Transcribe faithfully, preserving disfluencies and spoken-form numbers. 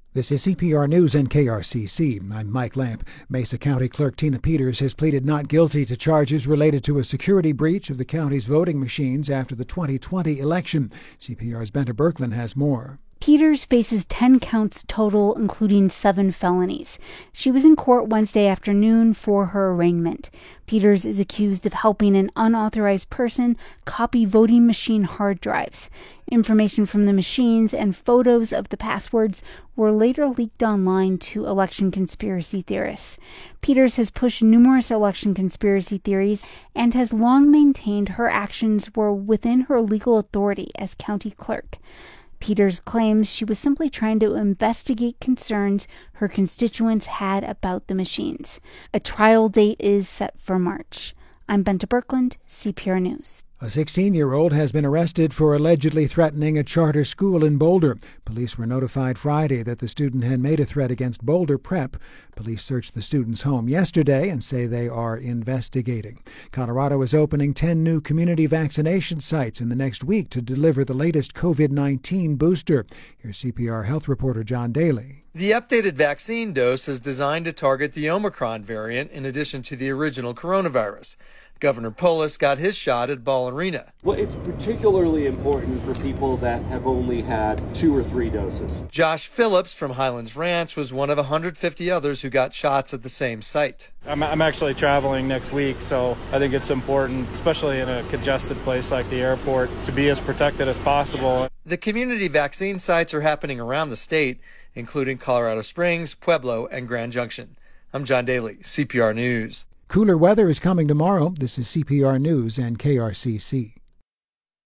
This is C P R News and K R C C. I'm Mike Lamp. Mesa County Clerk Tina Peters has pleaded not guilty to charges related to a security breach of the county's voting machines after the twenty twenty election. C P R's Benta Birkeland has more. Peters faces ten counts total, including seven felonies. She was in court Wednesday afternoon for her arraignment. Peters is accused of helping an unauthorized person copy voting machine hard drives. Information from the machines and photos of the passwords were later leaked online to election conspiracy theorists. Peters has pushed numerous election conspiracy theories and has long maintained her actions were within her legal authority as county clerk. Peters claims she was simply trying to investigate concerns her constituents had about the machines. A trial date is set for March. I'm Benta Birkeland, C P R News. A sixteen-year-old has been arrested for allegedly threatening a charter school in Boulder. Police were notified Friday that the student had made a threat against Boulder Prep. Police searched the student's home yesterday and say they are investigating. Colorado is opening ten new community vaccination sites in the next week to deliver the latest covid nineteen booster. Here's C P R health reporter John Daly. The updated vaccine dose is designed to target the Omicron variant in addition to the original coronavirus. Governor Polis got his shot at Ball Arena. Well, it's particularly important for people that have only had two or three doses. Josh Phillips from Highlands Ranch was one of one hundred fifty others who got shots at the same site. I'm, I'm actually traveling next week, so I think it's important, especially in a congested place like the airport, to be as protected as possible. The community vaccine sites are happening around the state, including Colorado Springs, Pueblo, and Grand Junction. I'm John Daly, C P R News. Cooler weather is coming tomorrow. This is C P R News and K R C C.